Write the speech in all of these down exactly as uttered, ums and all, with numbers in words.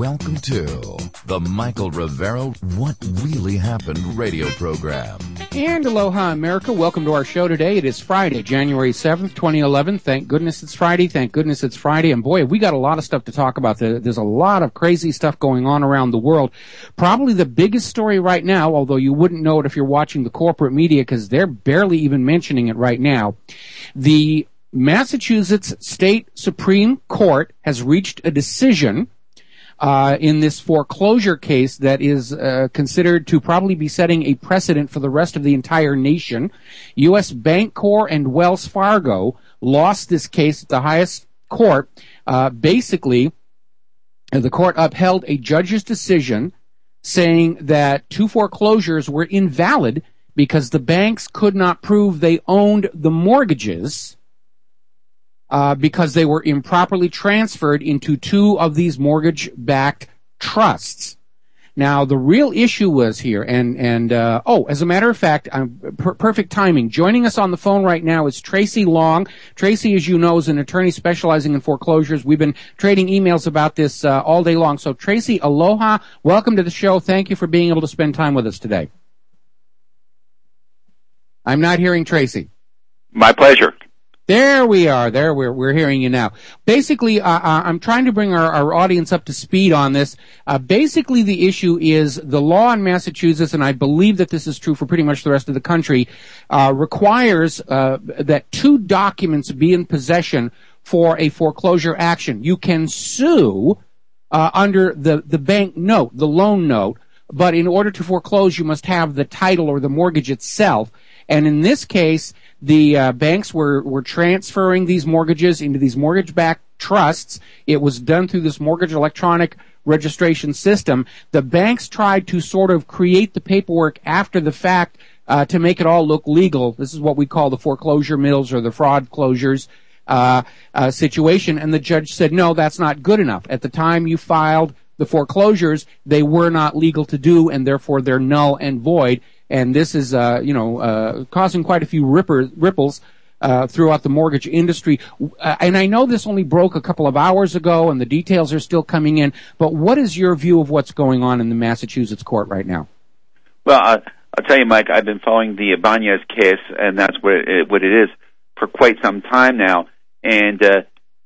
Welcome to the Michael Rivero What Really Happened radio program. And aloha, America. Welcome to our show today. It is Friday, January seventh, twenty eleven. Thank goodness it's Friday. Thank goodness it's Friday. And boy, we got a lot of stuff to talk about. There's a lot of crazy stuff going on around the world. Probably the biggest story right now, although you wouldn't know it if you're watching the corporate media because they're barely even mentioning it right now. The Massachusetts State Supreme Court has reached a decision Uh, in this foreclosure case that is uh, considered to probably be setting a precedent for the rest of the entire nation. U S Bancorp and Wells Fargo lost this case at the highest court. Uh, basically, the court upheld a judge's decision saying that two foreclosures were invalid because the banks could not prove they owned the mortgages Uh, because they were improperly transferred into two of these mortgage-backed trusts. Now, the real issue was here, and, and, uh, oh, as a matter of fact, um, per- perfect timing. Joining us on the phone right now is Tracy Long. Tracy, as you know, is an attorney specializing in foreclosures. We've been trading emails about this, uh, all day long. So, Tracy, aloha. Welcome to the show. Thank you for being able to spend time with us today. I'm not hearing Tracy. My pleasure. There we are. There we're we're hearing you now. Basically, uh, uh, I'm trying to bring our, our audience up to speed on this. Uh, basically, the issue is the law in Massachusetts, and I believe that this is true for pretty much the rest of the country, uh, requires uh, that two documents be in possession for a foreclosure action. You can sue uh, under the the bank note, the loan note, but in order to foreclose, you must have the title or the mortgage itself. And in this case, the uh, banks were, were transferring these mortgages into these mortgage-backed trusts. It was done through this mortgage electronic registration system. The banks tried to sort of create the paperwork after the fact uh, to make it all look legal. This is what we call the foreclosure mills or the fraud closures uh, uh, situation. And the judge said, no, that's not good enough. At the time you filed the foreclosures, they were not legal to do, and therefore they're null and void. And this is, uh, you know, uh, causing quite a few ripper, ripples uh, throughout the mortgage industry. Uh, and I know this only broke a couple of hours ago, and the details are still coming in. But what is your view of what's going on in the Massachusetts court right now? Well, uh, I'll tell you, Mike, I've been following the Ibanez case, and that's what it, what it is for quite some time now. And uh,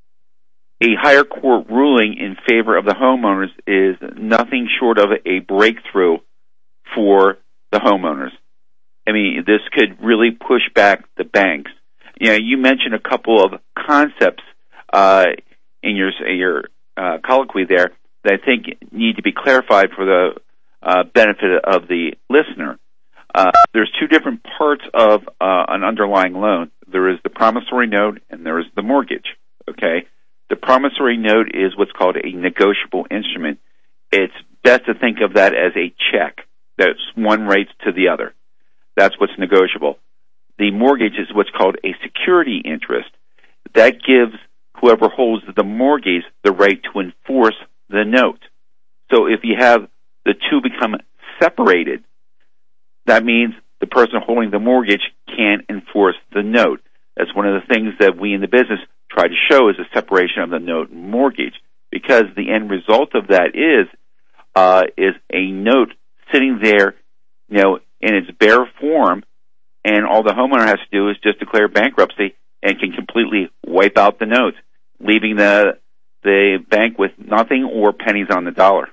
a higher court ruling in favor of the homeowners is nothing short of a breakthrough for the homeowners. I mean, this could really push back the banks. You know, you mentioned a couple of concepts uh, in your your uh, colloquy there that I think need to be clarified for the uh, benefit of the listener. Uh, there's two different parts of uh, an underlying loan. There is the promissory note and there is the mortgage. Okay, the promissory note is what's called a negotiable instrument. It's best to think of that as a check. That's one rates to the other. That's what's negotiable. The mortgage is what's called a security interest. That gives whoever holds the mortgage the right to enforce the note. So if you have the two become separated, that means the person holding the mortgage can't enforce the note. That's one of the things that we in the business try to show is a separation of the note and mortgage, because the end result of that is uh, is a note sitting there, you know, in its bare form, and all the homeowner has to do is just declare bankruptcy and can completely wipe out the note, leaving the the bank with nothing or pennies on the dollar.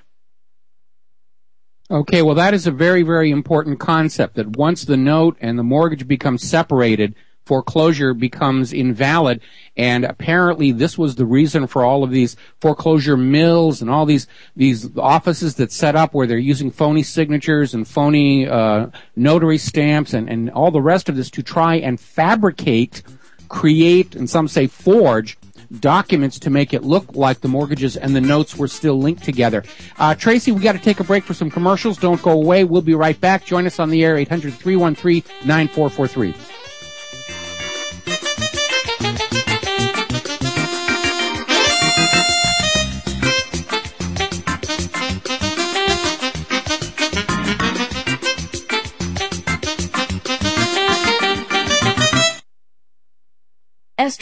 Okay, well, that is a very, very important concept, that once the note and the mortgage become separated, foreclosure becomes invalid, and apparently this was the reason for all of these foreclosure mills and all these these offices that set up where they're using phony signatures and phony uh, notary stamps and, and all the rest of this to try and fabricate, create, and some say forge documents to make it look like the mortgages and the notes were still linked together. Uh, Tracy, we got to take a break for some commercials. Don't go away. We'll be right back. Join us on the air, eight hundred, three one three, nine four four three.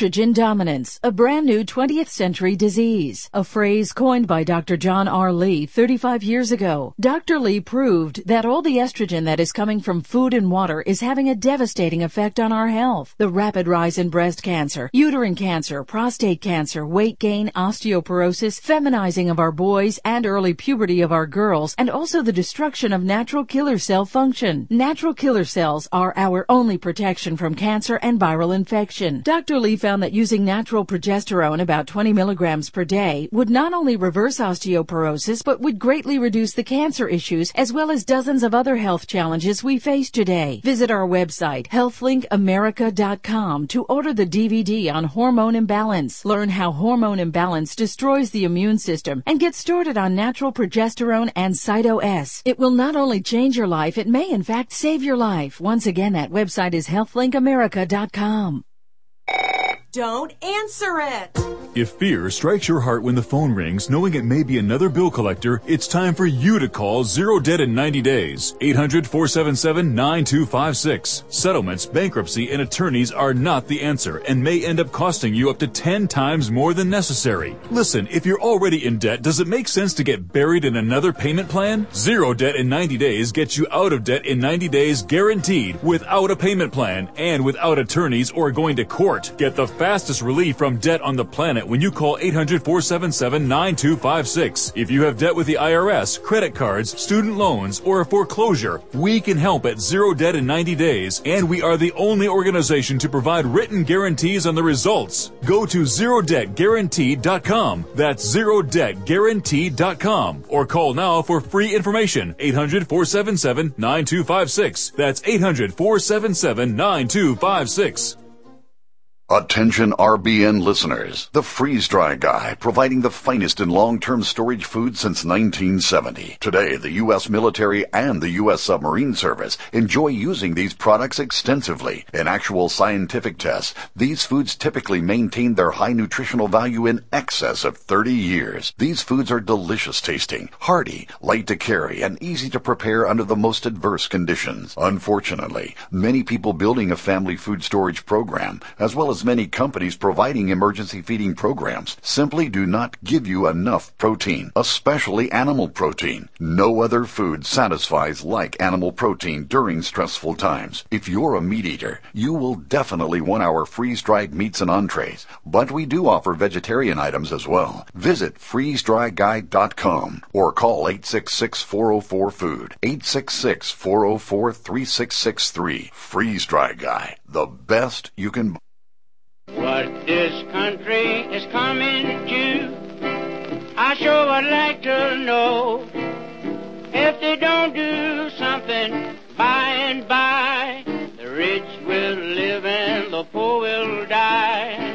estrogen dominance, a brand new twentieth century disease, a phrase coined by Doctor John R. Lee thirty-five years ago. Doctor Lee proved that all the estrogen that is coming from food and water is having a devastating effect on our health. The rapid rise in breast cancer, uterine cancer, prostate cancer, weight gain, osteoporosis, feminizing of our boys, and early puberty of our girls, and also the destruction of natural killer cell function. Natural killer cells are our only protection from cancer and viral infection. Doctor Lee found that using natural progesterone, about twenty milligrams per day, would not only reverse osteoporosis, but would greatly reduce the cancer issues as well as dozens of other health challenges we face today. Visit our website, health link america dot com, to order the D V D on hormone imbalance. Learn how hormone imbalance destroys the immune system and get started on natural progesterone and Cyto-S. It will not only change your life, it may in fact save your life. Once again, that website is health link america dot com. Don't answer it! If fear strikes your heart when the phone rings, knowing it may be another bill collector, it's time for you to call Zero Debt in ninety days. eight hundred, four seven seven, nine two five six. Settlements, bankruptcy, and attorneys are not the answer and may end up costing you up to ten times more than necessary. Listen, if you're already in debt, does it make sense to get buried in another payment plan? Zero Debt in ninety days gets you out of debt in ninety days guaranteed, without a payment plan and without attorneys or going to court. Get the fastest relief from debt on the planet when you call eight hundred, four seven seven, nine two five six. If you have debt with the I R S, credit cards, student loans, or a foreclosure, we can help at Zero Debt in ninety days, and we are the only organization to provide written guarantees on the results. Go to zero debt guaranteed dot com. That's zero debt guaranteed dot com. Or call now for free information. eight hundred, four seven seven, nine two five six. That's eight hundred, four seven seven, nine two five six. Attention R B N listeners, the Freeze Dry Guy, providing the finest in long-term storage food since nineteen seventy. Today, the U S military and the U S submarine service enjoy using these products extensively. In actual scientific tests, these foods typically maintain their high nutritional value in excess of thirty years. These foods are delicious tasting, hearty, light to carry, and easy to prepare under the most adverse conditions. Unfortunately, many people building a family food storage program, as well as many companies providing emergency feeding programs, simply do not give you enough protein, especially animal protein. No other food satisfies like animal protein during stressful times. If you're a meat eater, you will definitely want our freeze-dried meats and entrees, but we do offer vegetarian items as well. Visit freeze dry guide dot com or call eight six six, four oh four, food, eight six six, four oh four, three six six three. Freeze Dry Guy, the best you can buy. What this country is coming to, I sure would like to know. If they don't do something by and by, the rich will live and the poor will die.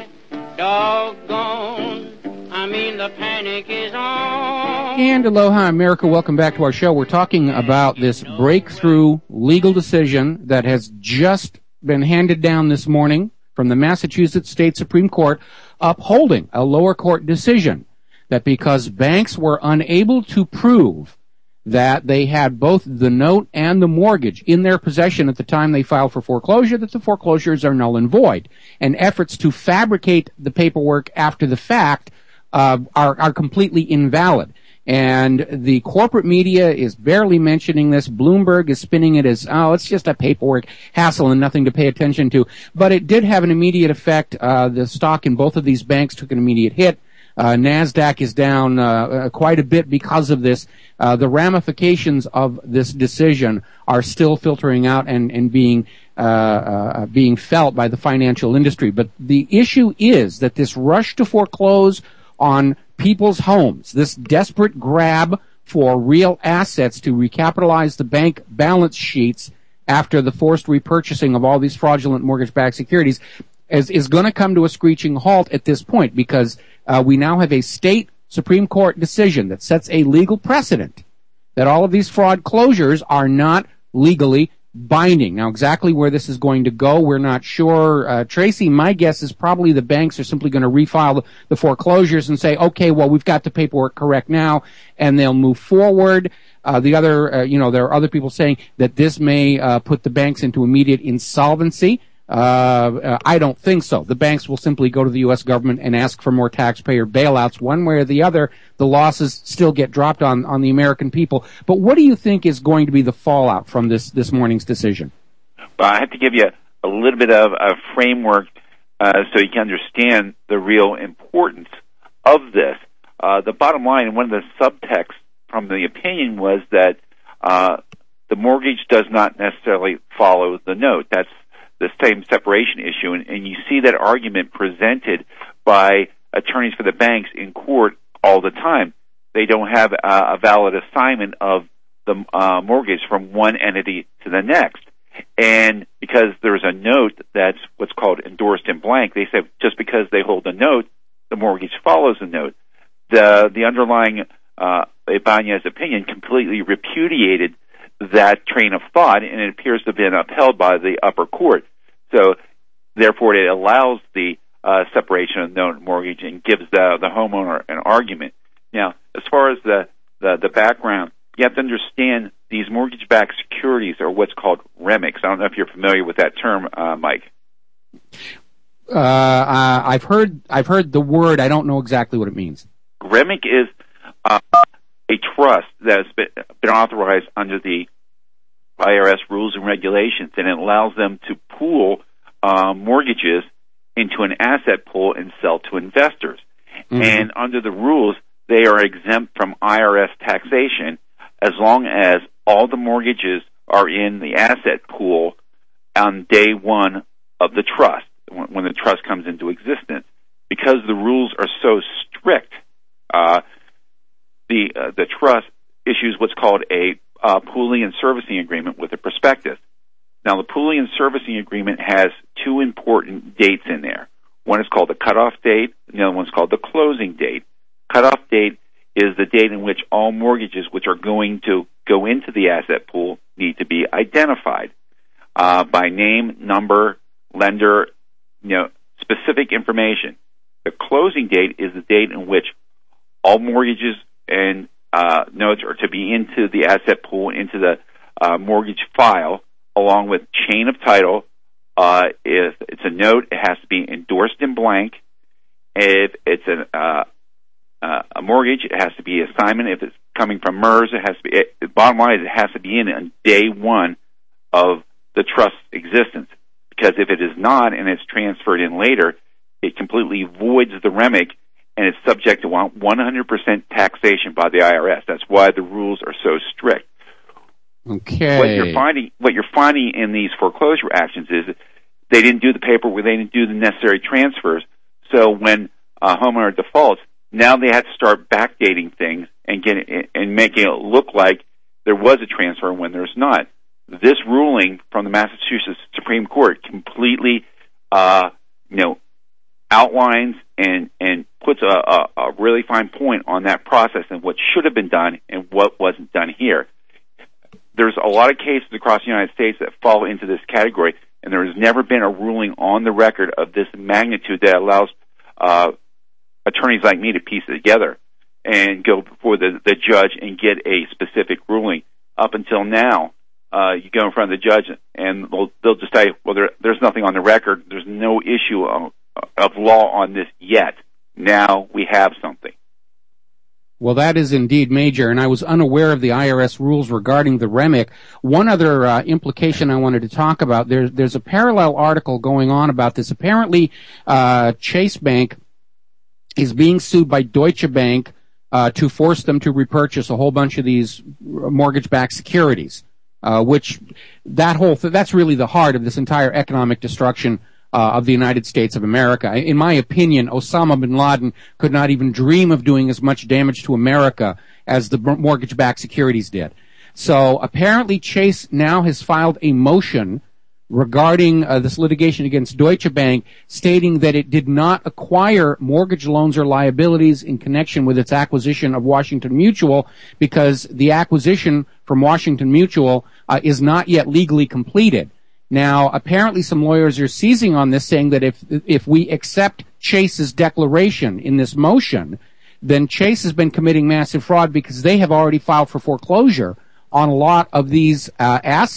Doggone, I mean the panic is on. And aloha, America. Welcome back to our show. We're talking about this breakthrough legal decision that has just been handed down this morning from the Massachusetts State Supreme Court, upholding a lower court decision that because banks were unable to prove that they had both the note and the mortgage in their possession at the time they filed for foreclosure, that the foreclosures are null and void. And efforts to fabricate the paperwork after the fact uh, are, are completely invalid. And the corporate media is barely mentioning this. Bloomberg is spinning it as, oh, it's just a paperwork hassle and nothing to pay attention to. But it did have an immediate effect. Uh, the stock in both of these banks took an immediate hit. Uh, NASDAQ is down uh, quite a bit because of this. Uh, the ramifications of this decision are still filtering out and, and being uh, uh, being felt by the financial industry. But the issue is that this rush to foreclose on people's homes, this desperate grab for real assets to recapitalize the bank balance sheets after the forced repurchasing of all these fraudulent mortgage-backed securities, is, is going to come to a screeching halt at this point, because uh, we now have a state Supreme Court decision that sets a legal precedent that all of these fraud closures are not legally binding. Now, exactly where this is going to go, we're not sure. Uh, Tracy, my guess is probably the banks are simply going to refile the, the foreclosures and say, okay, well, we've got the paperwork correct now, and they'll move forward. Uh, the other, uh, you know, there are other people saying that this may uh, put the banks into immediate insolvency. Uh, I don't think so. The banks will simply go to the U S government and ask for more taxpayer bailouts. One way or the other, the losses still get dropped on, on the American people. But what do you think is going to be the fallout from this, this morning's decision? Well, I have to give you a, a little bit of a framework uh, so you can understand the real importance of this. Uh, the bottom line, and one of the subtexts from the opinion was that uh, the mortgage does not necessarily follow the note. That's the same separation issue, and, and you see that argument presented by attorneys for the banks in court all the time. They don't have uh, a valid assignment of the uh, mortgage from one entity to the next. And because there's a note that's what's called endorsed in blank, they say just because they hold the note, the mortgage follows the note. The the underlying uh, Ibanez opinion completely repudiated that train of thought, and it appears to have been upheld by the upper court. So, therefore, it allows the uh, separation of note and mortgage and gives the, the homeowner an argument. Now, as far as the, the, the background, you have to understand these mortgage-backed securities are what's called REMICs. I don't know if you're familiar with that term, uh, Mike. Uh, uh, I've heard I've heard the word. I don't know exactly what it means. REMIC is uh, a trust that has been, been authorized under the I R S rules and regulations, and it allows them to pool uh, mortgages into an asset pool and sell to investors. Mm-hmm. And under the rules, they are exempt from I R S taxation as long as all the mortgages are in the asset pool on day one of the trust, when, when the trust comes into existence. Because the rules are so strict, uh, the uh, the trust issues what's called a uh, pooling and servicing agreement with a prospectus. Now, the pooling and servicing agreement has two important dates in there. One is called the cutoff date, and the other one's called the closing date. Cutoff date is the date in which all mortgages which are going to go into the asset pool need to be identified uh, by name, number, lender, you know, specific information. The closing date is the date in which all mortgages and uh, notes are to be into the asset pool, into the uh, mortgage file, along with chain of title. Uh, if it's a note, it has to be endorsed in blank. If it's an, uh, uh, a mortgage, it has to be assignment. If it's coming from MERS, it has to be. It, the bottom line is it has to be in on day one of the trust's existence. Because if it is not and it's transferred in later, it completely voids the REMIC, and it's subject to one hundred percent taxation by the I R S. That's why the rules are so strict. Okay. What you're finding, what you're finding in these foreclosure actions is that they didn't do the paperwork, they didn't do the necessary transfers. So when a homeowner defaults, now they have to start backdating things and getting and making it look like there was a transfer when there's not. This ruling from the Massachusetts Supreme Court completely, uh, you know, outlines and and puts a, a, a really fine point on that process and what should have been done and what wasn't done here. There's a lot of cases across the United States that fall into this category, and there has never been a ruling on the record of this magnitude that allows uh, attorneys like me to piece it together and go before the, the judge and get a specific ruling. Up until now, uh, you go in front of the judge, and they'll, they'll just say, well, there, there's nothing on the record. There's no issue of, of law on this yet. Now we have something. Well, that is indeed major, and I was unaware of the I R S rules regarding the REMIC. One other uh, implication I wanted to talk about, there, there's a parallel article going on about this. Apparently, uh, Chase Bank is being sued by Deutsche Bank uh, to force them to repurchase a whole bunch of these mortgage-backed securities, uh, which that whole th- that's really the heart of this entire economic destruction Uh, of the United States of America. In my opinion, Osama bin Laden could not even dream of doing as much damage to America as the mortgage-backed securities did. So apparently Chase now has filed a motion regarding uh, this litigation against Deutsche Bank, stating that it did not acquire mortgage loans or liabilities in connection with its acquisition of Washington Mutual, because the acquisition from Washington Mutual uh, is not yet legally completed. Now, apparently some lawyers are seizing on this, saying that if if we accept Chase's declaration in this motion, then Chase has been committing massive fraud because they have already filed for foreclosure on a lot of these uh, assets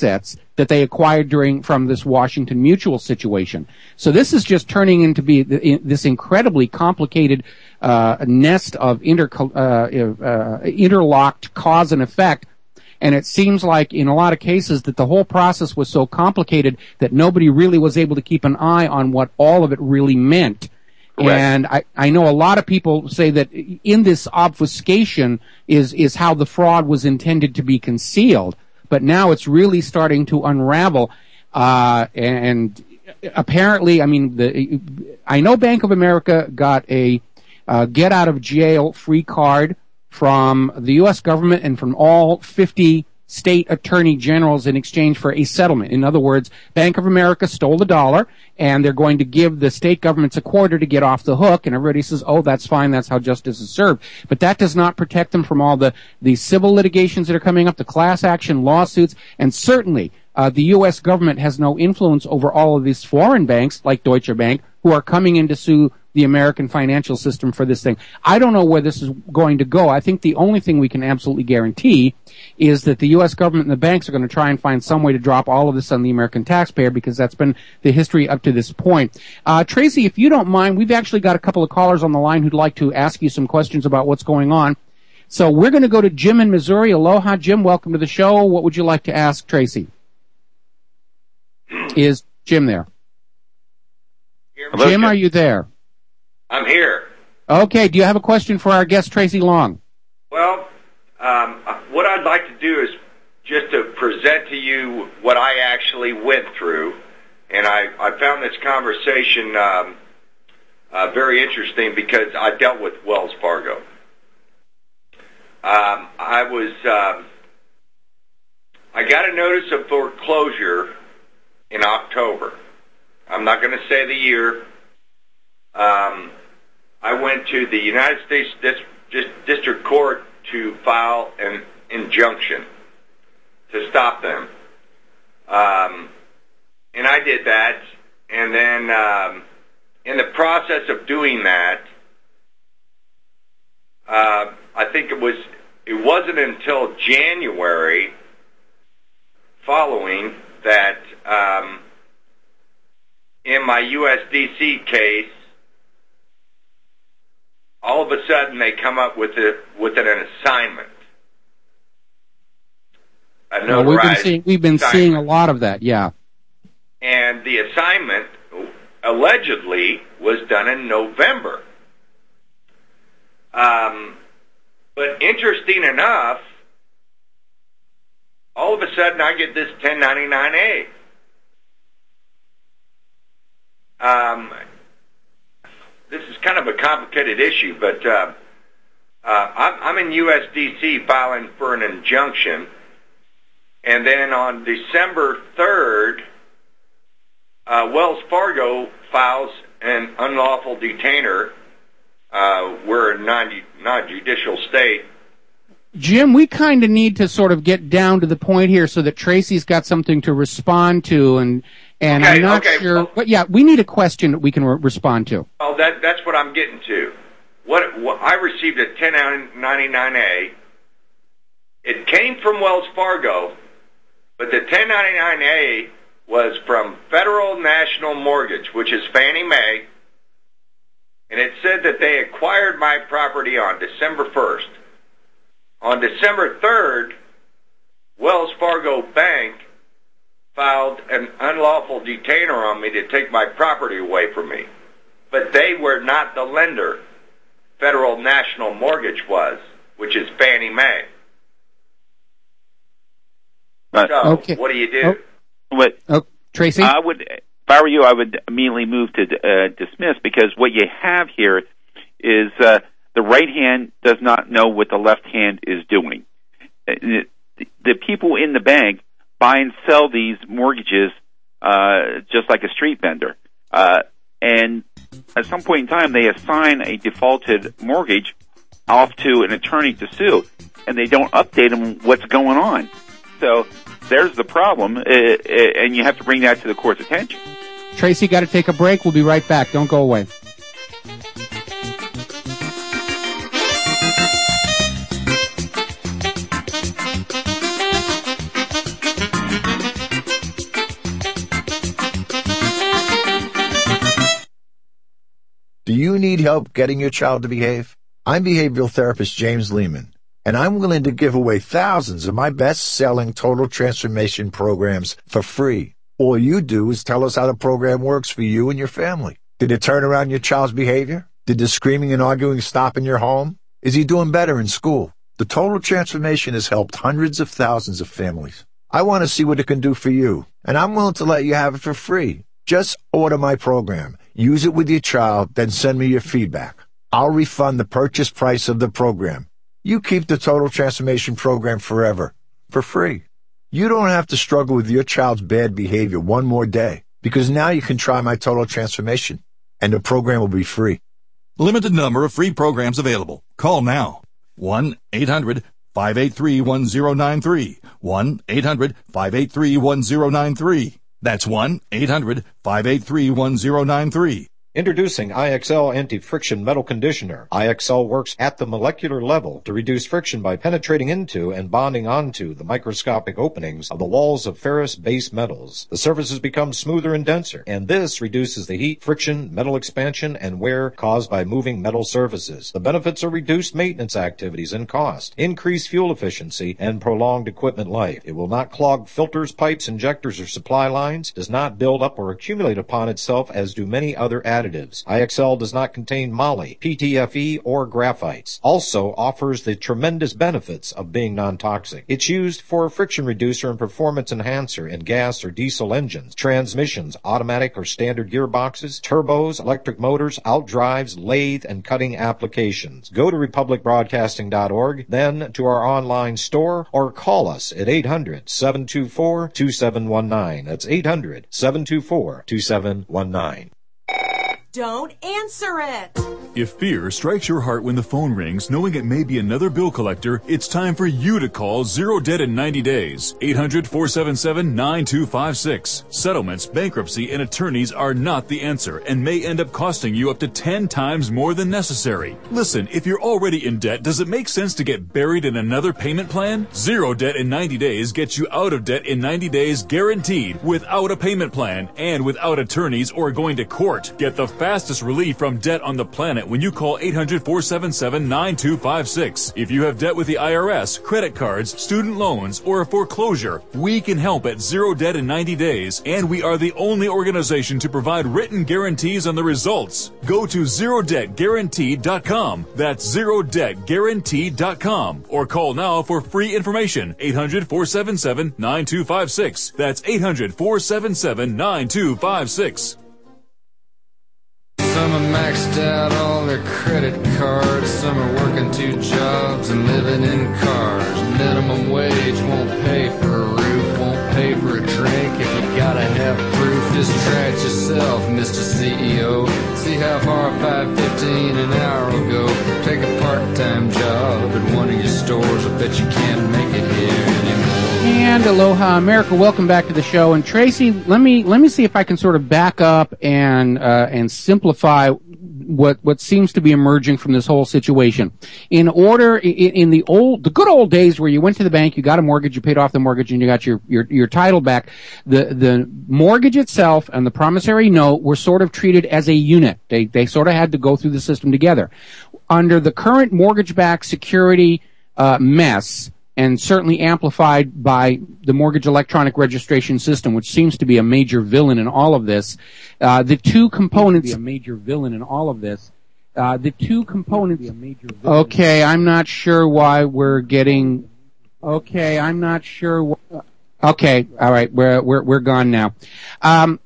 that they acquired during from this Washington Mutual situation. So this is just turning into be this incredibly complicated uh, nest of inter, uh, uh, interlocked cause and effect. And it seems like in a lot of cases that the whole process was so complicated that nobody really was able to keep an eye on what all of it really meant. Correct. And I, I know a lot of people say that in this obfuscation is, is how the fraud was intended to be concealed. But now it's really starting to unravel. Uh, and apparently, I mean, the, I know Bank of America got a, uh, get out of jail free card from the U S government and from all fifty state attorney generals in exchange for a settlement. In other words, Bank of America stole a dollar, and they're going to give the state governments a quarter to get off the hook, and everybody says, oh, that's fine, that's how justice is served. But that does not protect them from all the, the civil litigations that are coming up, the class action lawsuits, and certainly uh, the U S government has no influence over all of these foreign banks, like Deutsche Bank, who are coming in to sue the American financial system for this thing. I don't know where this is going to go. I think the only thing we can absolutely guarantee is that the U S government and the banks are going to try and find some way to drop all of this on the American taxpayer, because that's been the history up to this point. Uh, Tracy, if you don't mind, we've actually got a couple of callers on the line who'd like to ask you some questions about what's going on. So we're going to go to Jim in Missouri. Aloha, Jim. Welcome to the show. What would you like to ask Tracy? Is Jim there? Hello, Jim, are you there? I'm here. Okay, do you have a question for our guest, Tracy Long? Well, um, what I'd like to do is just to present to you what I actually went through, and I, I found this conversation um, uh, very interesting because I dealt with Wells Fargo. Um, I was, um, I got a notice of foreclosure in October. I'm not going to say the year. Um, I went to the United States Dis- Dis- District Court to file an injunction to stop them. Um, and I did that, and then um, in the process of doing that, uh, I think it was, it wasn't until January following that um, in my U S D C case, all of a sudden they come up with a, with an assignment. A well, we've been seeing we've been assignment. seeing a lot of that, yeah. And the assignment allegedly was done in November. Um, but interesting enough, all of a sudden I get this ten ninety-nine A. Um, this is kind of a complicated issue, but uh, uh, I'm, I'm in U S D C filing for an injunction, and then on December third, uh, Wells Fargo files an unlawful detainer. Uh, we're a non, non-judicial state. Jim, we kind of need to sort of get down to the point here so that Tracy's got something to respond to, and and okay, I'm not okay. sure. Well, but yeah, we need a question that we can re- respond to. Oh, that that's what I'm getting to. What, what I received a ten ninety-nine A. It came from Wells Fargo, but the ten ninety-nine A was from Federal National Mortgage, which is Fannie Mae, and it said that they acquired my property on December first. On December third, Wells Fargo Bank filed an unlawful detainer on me to take my property away from me. But they were not the lender. Federal National Mortgage was, which is Fannie Mae. Right. So, Okay. what do you do? Oh. What, Oh, Tracy? I would, if I were you, I would immediately move to uh, dismiss, because what you have here is uh, the right hand does not know what the left hand is doing. The, the people in the bank buy and sell these mortgages uh, just like a street vendor. Uh, and at some point in time, they assign a defaulted mortgage off to an attorney to sue, and they don't update them what's going on. So there's the problem, uh, and you have to bring that to the court's attention. Tracy, got to take a break. We'll be right back. Don't go away. need help getting your child to behave? I'm behavioral therapist James Lehman, and I'm willing to give away thousands of my best-selling total transformation programs for free. All you do is tell us how the program works for you and your family. Did it turn around your child's behavior? Did the screaming and arguing stop in your home? Is he doing better in school? The total transformation has helped hundreds of thousands of families. I want to see what it can do for you, and I'm willing to let you have it for free. Just order my program, use it with your child, then send me your feedback. I'll refund the purchase price of the program. You keep the Total Transformation Program forever, for free. You don't have to struggle with your child's bad behavior one more day, because now you can try my Total Transformation, and the program will be free. Limited number of free programs available. Call now. one eight hundred five eight three one zero nine three. one eight hundred five eight three one zero nine three. That's one eight hundred five eight three one zero nine three. Introducing I X L Anti-Friction Metal Conditioner. I X L works at the molecular level to reduce friction by penetrating into and bonding onto the microscopic openings of the walls of ferrous-based metals. The surfaces become smoother and denser, and this reduces the heat, friction, metal expansion, and wear caused by moving metal surfaces. The benefits are reduced maintenance activities and cost, increased fuel efficiency, and prolonged equipment life. It will not clog filters, pipes, injectors, or supply lines, does not build up or accumulate upon itself as do many other additives. Additives. I X L does not contain moly, P T F E, or graphites. Also offers the tremendous benefits of being non-toxic. It's used for a friction reducer and performance enhancer in gas or diesel engines, transmissions, automatic or standard gearboxes, turbos, electric motors, outdrives, lathe, and cutting applications. Go to republic broadcasting dot org, then to our online store, or call us at eight hundred seven two four two seven one nine. That's eight hundred seven two four two seven one nine. Don't answer it. If fear strikes your heart when the phone rings, knowing it may be another bill collector, it's time for you to call Zero Debt in ninety days. eight hundred four seven seven nine two five six. Settlements, bankruptcy, and attorneys are not the answer and may end up costing you up to ten times more than necessary. Listen, if you're already in debt, does it make sense to get buried in another payment plan? Zero Debt in ninety days gets you out of debt in ninety days guaranteed, without a payment plan and without attorneys or going to court. Get the fastest relief from debt on the planet when you call eight hundred four seven seven nine two five six. If you have debt with the I R S, credit cards, student loans, or a foreclosure, we can help at Zero Debt in ninety days, and we are the only organization to provide written guarantees on the results. Go to zero debt guaranteed dot com. That's zero debt guaranteed dot com. Or call now for free information. eight hundred four seven seven nine two five six. That's eight hundred four seven seven nine two five six. Some are maxed out all their credit cards. Some are working two jobs and living in cars. Minimum wage won't pay for a roof, won't pay for a drink. If you gotta have proof, just try it yourself, Mister C E O. See how far five fifteen an hour will go. Take a part-time job at one of your stores. I bet you can't make it here anymore. And aloha, America. Welcome back to the show. And Tracy, let me let me see if I can sort of back up and uh, and simplify what what seems to be emerging from this whole situation. In order, in, in the old, the good old days where you went to the bank, you got a mortgage, you paid off the mortgage, and you got your your, your title back. The the mortgage itself and the promissory note were sort of treated as a unit. They they sort of had to go through the system together. Under the current mortgage-backed security uh, mess, and certainly amplified by the mortgage electronic registration system, which seems to be a major villain in all of this. Uh, the two components. A major villain in all of this. Uh, the two components. A major villain. Okay, I'm not sure why we're getting. Okay, I'm not sure. Wh- okay, all right, we're we're we're gone now. Um,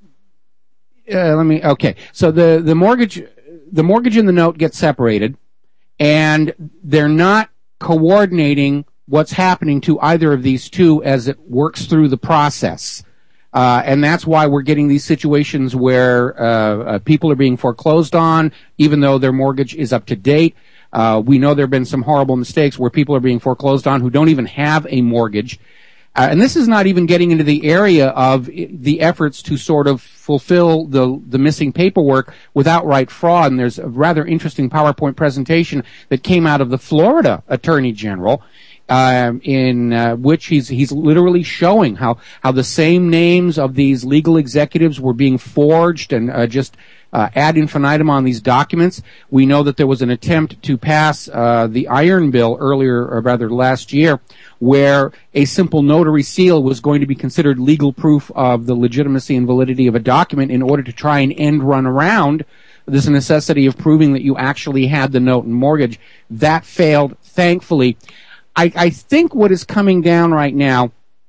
uh, let me. Okay, so the the mortgage, the mortgage and the note get separated, and they're not coordinating what's happening to either of these two as it works through the process. Uh, and that's why we're getting these situations where uh, uh, people are being foreclosed on, even though their mortgage is up to date. Uh, we know there have been some horrible mistakes where people are being foreclosed on who don't even have a mortgage. Uh, and this is not even getting into the area of the efforts to sort of fulfill the the missing paperwork with outright fraud. And there's a rather interesting PowerPoint presentation that came out of the Florida Attorney General, Um, in uh, which he's he's literally showing how how the same names of these legal executives were being forged and uh, just uh, ad infinitum on these documents. We know that there was an attempt to pass uh, the Iron Bill earlier, or rather last year, where a simple notary seal was going to be considered legal proof of the legitimacy and validity of a document in order to try and end run around this necessity of proving that you actually had the note and mortgage. That failed, thankfully. I, I think what is coming down right now,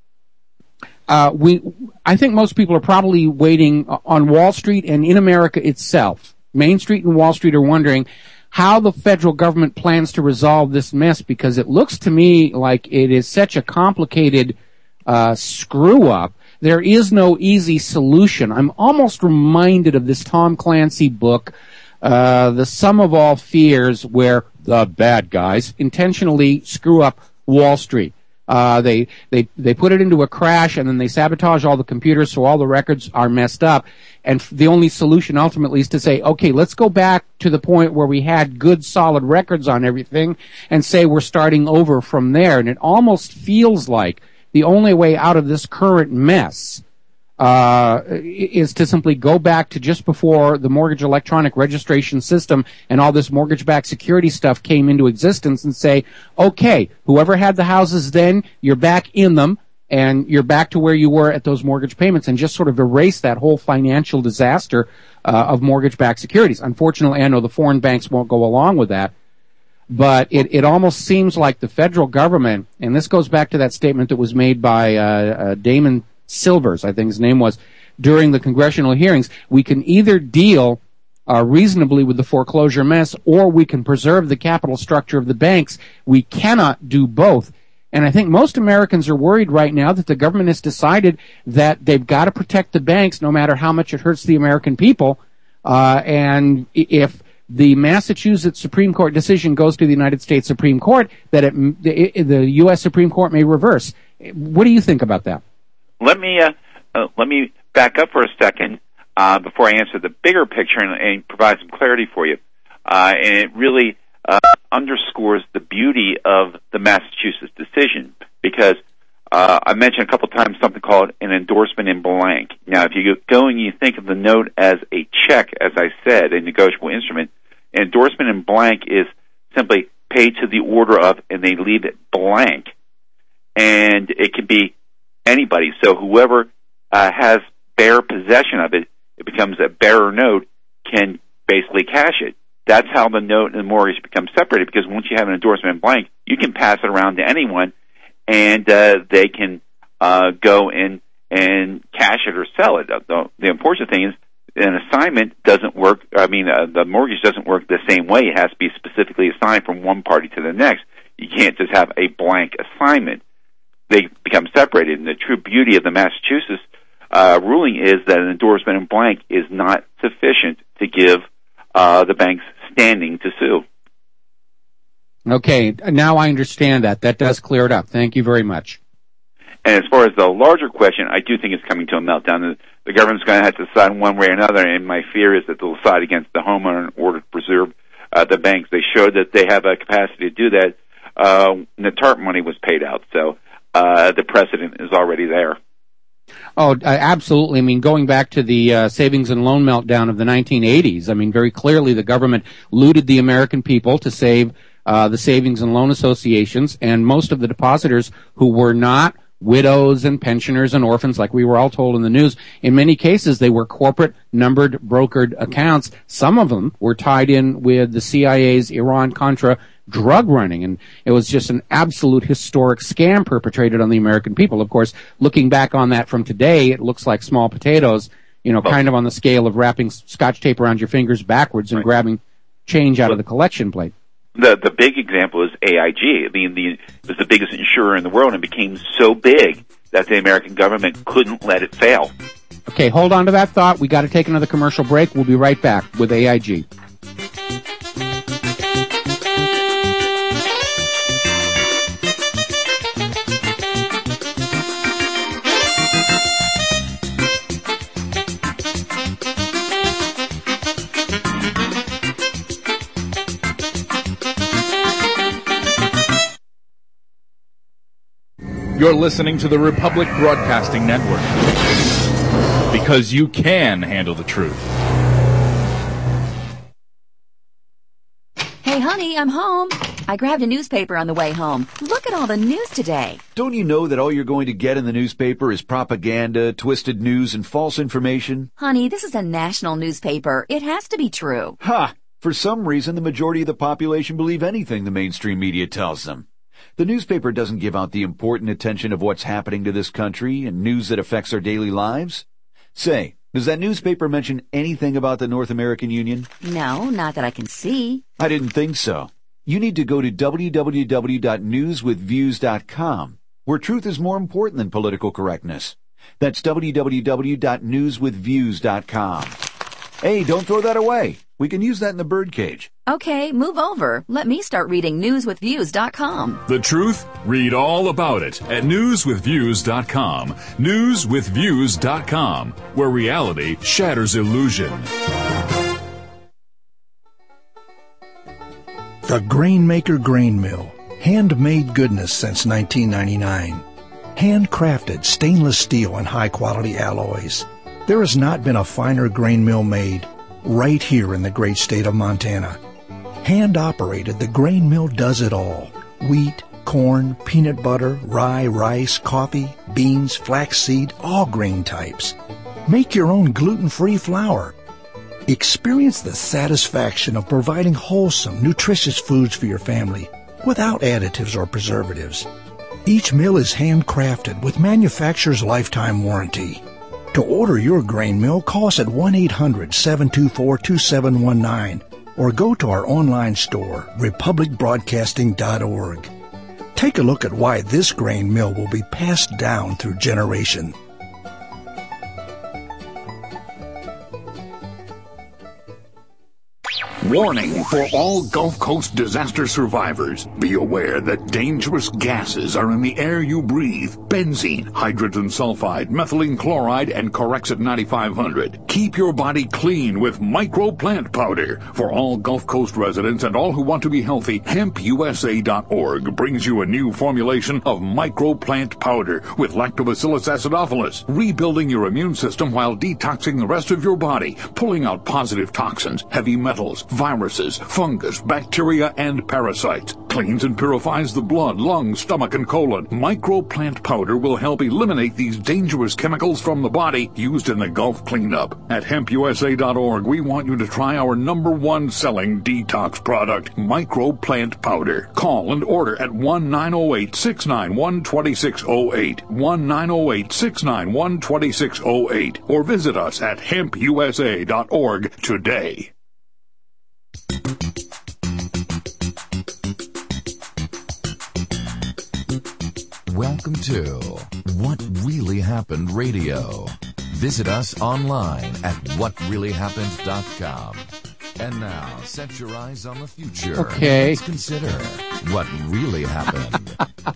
uh, we, I think most people are probably waiting on Wall Street and in America itself. Main Street and Wall Street are wondering how the federal government plans to resolve this mess, because it looks to me like it is such a complicated uh, screw up. There is no easy solution. I'm almost reminded of this Tom Clancy book, uh, The Sum of All Fears, where the bad guys intentionally screw up Wall Street. Uh, they, they, they put it into a crash, and then they sabotage all the computers so all the records are messed up. And f- the only solution ultimately is to say, okay, let's go back to the point where we had good solid records on everything and say we're starting over from there. And it almost feels like the only way out of this current mess uh is to simply go back to just before the mortgage electronic registration system and all this mortgage-backed security stuff came into existence, and say, okay, whoever had the houses then, you're back in them, and you're back to where you were at those mortgage payments, and just sort of erase that whole financial disaster uh, of mortgage-backed securities. Unfortunately, I know the foreign banks won't go along with that. But it, it almost seems like the federal government, and this goes back to that statement that was made by uh, uh, Damon Silvers, I think his name was, during the congressional hearings. We can either deal uh, reasonably with the foreclosure mess, or we can preserve the capital structure of the banks. We cannot do both. And I think most Americans are worried right now that the government has decided that they've got to protect the banks no matter how much it hurts the American people. Uh, and if the Massachusetts Supreme Court decision goes to the United States Supreme Court, that it, the, the U S Supreme Court may reverse. What do you think about that? Let me uh, uh, let me back up for a second uh, before I answer the bigger picture and, and provide some clarity for you. Uh, and it really uh, underscores the beauty of the Massachusetts decision, because uh, I mentioned a couple times something called an endorsement in blank. Now, if you go and you think of the note as a check, as I said, a negotiable instrument, an endorsement in blank is simply paid to the order of, and they leave it blank. And it can be anybody. So whoever uh, has bare possession of it, it becomes a bearer note, can basically cash it. That's how the note and the mortgage become separated, because once you have an endorsement in blank, you can pass it around to anyone, and uh, they can uh, go in and cash it or sell it. The, the unfortunate thing is an assignment doesn't work. I mean, uh, the mortgage doesn't work the same way. It has to be specifically assigned from one party to the next. You can't just have a blank assignment. They become separated. And the true beauty of the Massachusetts uh, ruling is that an endorsement in blank is not sufficient to give uh, the banks standing to sue. Okay, now I understand that. That does clear it up. Thank you very much. And as far as the larger question, I do think it's coming to a meltdown. The, the government's going to have to decide one way or another, and my fear is that they'll decide against the homeowner in order to preserve uh, the banks. They showed that they have a capacity to do that uh, when the TARP money was paid out. So uh, the precedent is already there. Oh, uh, absolutely. I mean, going back to the uh, savings and loan meltdown of the nineteen eighties, I mean, very clearly the government looted the American people to save uh, the savings and loan associations, and most of the depositors who were not widows and pensioners and orphans, like we were all told in the news, in many cases they were corporate, numbered, brokered accounts. Some of them were tied in with the C I A's Iran-Contra drug running, and it was just an absolute historic scam perpetrated on the American people. Of course, looking back on that from today, it looks like small potatoes, you know, kind of on the scale of wrapping Scotch tape around your fingers backwards and right. grabbing change out of the collection plate. The the big example is A I G. I mean, the, it was the biggest insurer in the world and became so big that the American government couldn't let it fail. Okay, hold on to that thought. We got to take another commercial break. We'll be right back with A I G. You're listening to the Republic Broadcasting Network, because you can handle the truth. Hey, honey, I'm home. I grabbed a newspaper on the way home. Look at all the news today. Don't you know that all you're going to get in the newspaper is propaganda, twisted news, and false information? Honey, this is a national newspaper. It has to be true. Ha! For some reason, the majority of the population believe anything the mainstream media tells them. The newspaper doesn't give out the important attention of what's happening to this country and news that affects our daily lives. Say, does that newspaper mention anything about the North American Union? No, not that I can see. I didn't think so. You need to go to w w w dot news with views dot com, where truth is more important than political correctness. That's w w w dot news with views dot com. Hey, don't throw that away. We can use that in the birdcage. Okay, move over. Let me start reading news with views dot com. The truth? Read all about it at news with views dot com. news with views dot com, where reality shatters illusion. The Grainmaker Grain Mill. Handmade goodness since nineteen ninety-nine. Handcrafted stainless steel and high-quality alloys. There has not been a finer grain mill made right here in the great state of Montana. Hand-operated, the grain mill does it all. Wheat, corn, peanut butter, rye, rice, coffee, beans, flaxseed, all grain types. Make your own gluten-free flour. Experience the satisfaction of providing wholesome, nutritious foods for your family without additives or preservatives. Each mill is handcrafted with manufacturer's lifetime warranty. To order your grain mill, call us at one eight hundred, seven two four, two seven one nine or go to our online store, republic broadcasting dot org. Take a look at why this grain mill will be passed down through generation. Warning for all Gulf Coast disaster survivors. Be aware that dangerous gases are in the air you breathe. Benzene, hydrogen sulfide, methylene chloride, and Corexit ninety-five hundred. Keep your body clean with Micro Plant Powder. For all Gulf Coast residents and all who want to be healthy, hemp u s a dot org brings you a new formulation of Micro Plant Powder with Lactobacillus acidophilus, rebuilding your immune system while detoxing the rest of your body, pulling out positive toxins, heavy metals, viruses, fungus, bacteria, and parasites. Cleans and purifies the blood, lungs, stomach, and colon. Micro Plant Powder will help eliminate these dangerous chemicals from the body used in the Gulf cleanup. At hemp u s a dot org, we want you to try our number one selling detox product, Micro Plant Powder. Call and order at one nine zero eight, six nine one, two six zero eight, one nine zero eight, six nine one, two six zero eight, or visit us at hemp u s a dot org today. Welcome to What Really Happened Radio. Visit us online at what really happened dot com. And now, set your eyes on the future. Okay. Let's consider what really happened.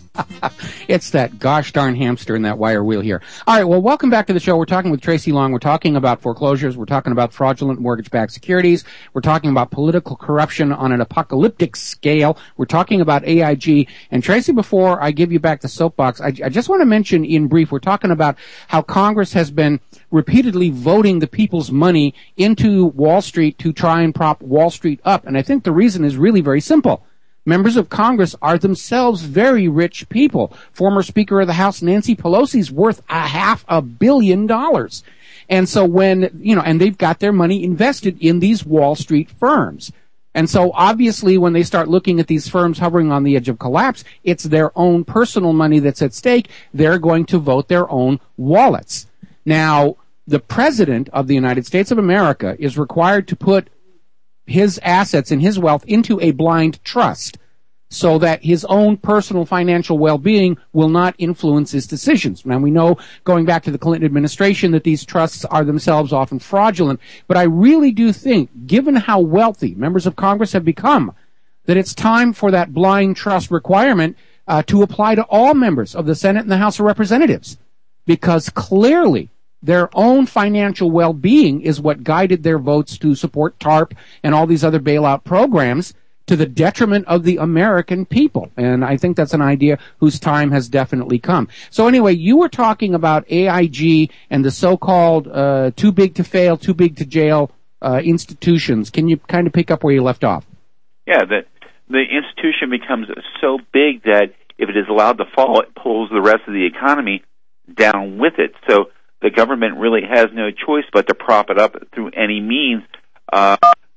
It's that gosh darn hamster in that wire wheel here. All right, well, welcome back to the show. We're talking with Tracy Long. We're talking about foreclosures. We're talking about fraudulent mortgage-backed securities. We're talking about political corruption on an apocalyptic scale. We're talking about A I G. And Tracy, before I give you back the soapbox, I, I just want to mention in brief, we're talking about how Congress has been repeatedly voting the people's money into Wall Street to try and prop Wall Street up. And I think the reason is really very simple. Members of Congress are themselves very rich people. Former Speaker of the House Nancy Pelosi's worth a half a billion dollars. And so when, you know, and they've got their money invested in these Wall Street firms. And so obviously when they start looking at these firms hovering on the edge of collapse, it's their own personal money that's at stake. They're going to vote their own wallets. Now, the President of the United States of America is required to put his assets and his wealth into a blind trust so that his own personal financial well-being will not influence his decisions. Now, we know, going back to the Clinton administration, that these trusts are themselves often fraudulent, but I really do think, given how wealthy members of Congress have become, that it's time for that blind trust requirement uh, to apply to all members of the Senate and the House of Representatives, because clearly their own financial well-being is what guided their votes to support TARP and all these other bailout programs to the detriment of the American people. And I think that's an idea whose time has definitely come. So anyway, you were talking about A I G and the so-called uh, too big to fail, too big to jail uh, institutions. Can you kind of pick up where you left off? Yeah, the the institution becomes so big that if it is allowed to fall, it pulls the rest of the economy down with it. So the government really has no choice but to prop it up through any means. Uh,